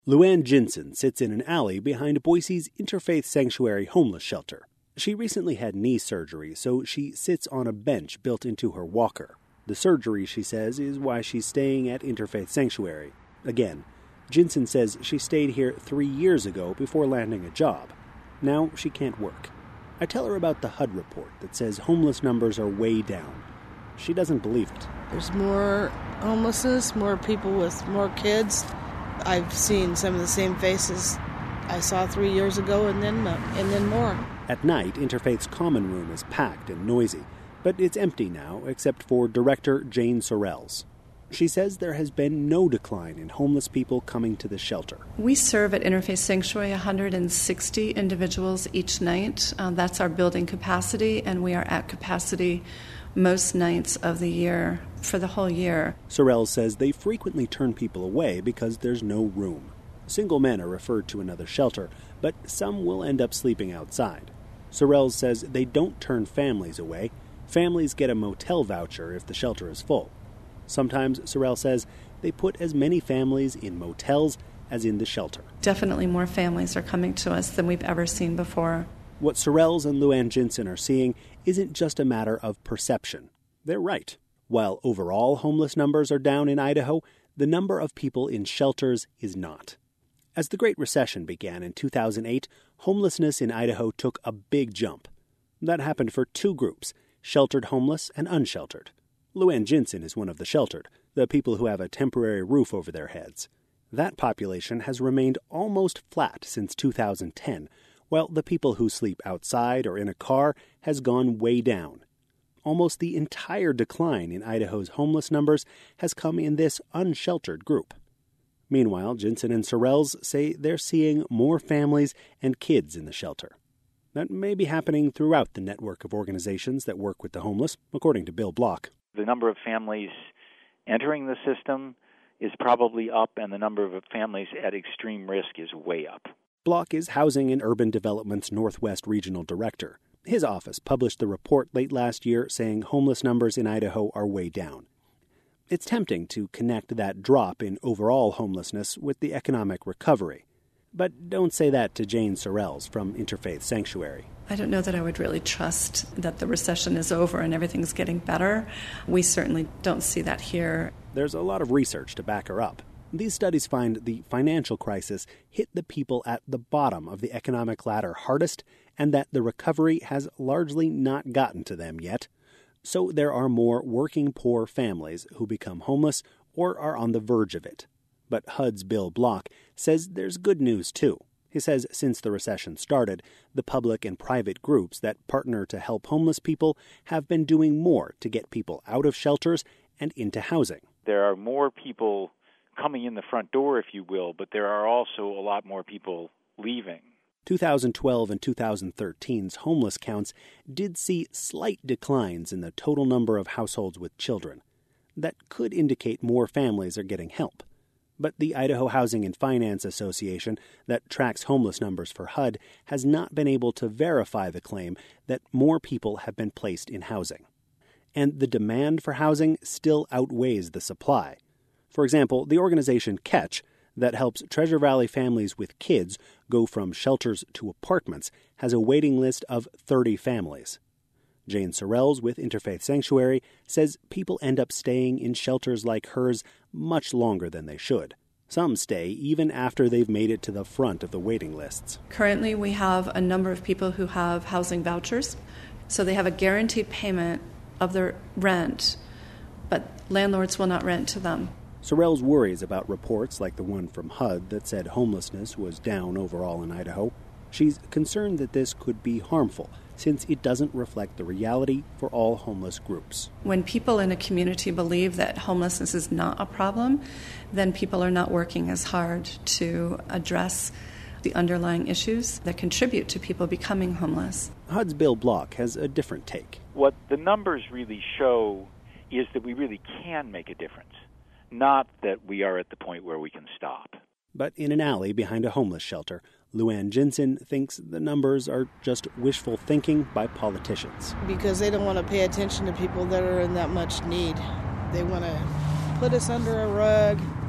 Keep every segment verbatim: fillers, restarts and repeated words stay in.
Luann Jensen sits in an alley behind Boise's Interfaith Sanctuary homeless shelter. She recently had knee surgery, so she sits on a bench built into her walker. The surgery, she says, is why she's staying at Interfaith Sanctuary. Again, Jensen says she stayed here three years ago before landing a job. Now she can't work. I tell her about the H U D report that says homeless numbers are way down. She doesn't believe it. There's more homelessness, more people with more kids. I've seen some of the same faces I saw three years ago and then uh, and then more. At night, Interfaith's common room is packed and noisy, but it's empty now except for director Jane Sorrells. She says there has been no decline in homeless people coming to the shelter. We serve at Interfaith Sanctuary one hundred sixty individuals each night. Uh, that's our building capacity, and we are at capacity most nights of the year for the whole year. Sorrells says they frequently turn people away because there's no room. Single men are referred to another shelter, but some will end up sleeping outside. Sorrells says they don't turn families away. Families get a motel voucher if the shelter is full. Sometimes, Sorrells says, they put as many families in motels as in the shelter. Definitely more families are coming to us than we've ever seen before. What Sorrells and Luann Jensen are seeing isn't just a matter of perception. They're right. While overall homeless numbers are down in Idaho, the number of people in shelters is not. As the Great Recession began in two thousand eight, homelessness in Idaho took a big jump. That happened for two groups, sheltered homeless and unsheltered. Luann Jensen is one of the sheltered, the people who have a temporary roof over their heads. That population has remained almost flat since two thousand ten, while the people who sleep outside or in a car has gone way down. Almost the entire decline in Idaho's homeless numbers has come in this unsheltered group. Meanwhile, Jensen and Sorrells say they're seeing more families and kids in the shelter. That may be happening throughout the network of organizations that work with the homeless, according to Bill Block. The number of families entering the system is probably up, and the number of families at extreme risk is way up. Block is Housing and Urban Development's Northwest Regional Director. His office published the report late last year saying homeless numbers in Idaho are way down. It's tempting to connect that drop in overall homelessness with the economic recovery. But don't say that to Jane Sorrells from Interfaith Sanctuary. I don't know that I would really trust that the recession is over and everything's getting better. We certainly don't see that here. There's a lot of research to back her up. These studies find the financial crisis hit the people at the bottom of the economic ladder hardest, and that the recovery has largely not gotten to them yet. So there are more working poor families who become homeless or are on the verge of it. But H U D's Bill Block says there's good news, too. He says since the recession started, the public and private groups that partner to help homeless people have been doing more to get people out of shelters and into housing. There are more people coming in the front door, if you will, but there are also a lot more people leaving. twenty twelve and twenty thirteen's homeless counts did see slight declines in the total number of households with children. That could indicate more families are getting help. But the Idaho Housing and Finance Association that tracks homeless numbers for H U D has not been able to verify the claim that more people have been placed in housing. And the demand for housing still outweighs the supply. For example, the organization Catch, that helps Treasure Valley families with kids go from shelters to apartments, has a waiting list of thirty families. Jane Sorrells with Interfaith Sanctuary says people end up staying in shelters like hers much longer than they should. Some stay even after they've made it to the front of the waiting lists. Currently, we have a number of people who have housing vouchers, so they have a guaranteed payment of their rent, but landlords will not rent to them. Sorrells worries about reports like the one from H U D that said homelessness was down overall in Idaho. She's concerned that this could be harmful, since it doesn't reflect the reality for all homeless groups. When people in a community believe that homelessness is not a problem, then people are not working as hard to address the underlying issues that contribute to people becoming homeless. H U D's Bill Block has a different take. What the numbers really show is that we really can make a difference, not that we are at the point where we can stop. But in an alley behind a homeless shelter, Luann Jensen thinks the numbers are just wishful thinking by politicians. Because they don't want to pay attention to people that are in that much need. They want to put us under a rug,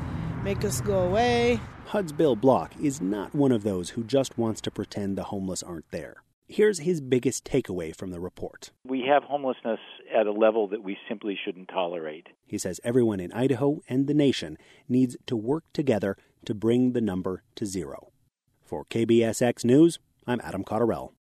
make us go away. H U D's Bill Block is not one of those who just wants to pretend the homeless aren't there. Here's his biggest takeaway from the report. We have homelessness at a level that we simply shouldn't tolerate. He says everyone in Idaho and the nation needs to work together to bring the number to zero. For K B S X News, I'm Adam Cotterell.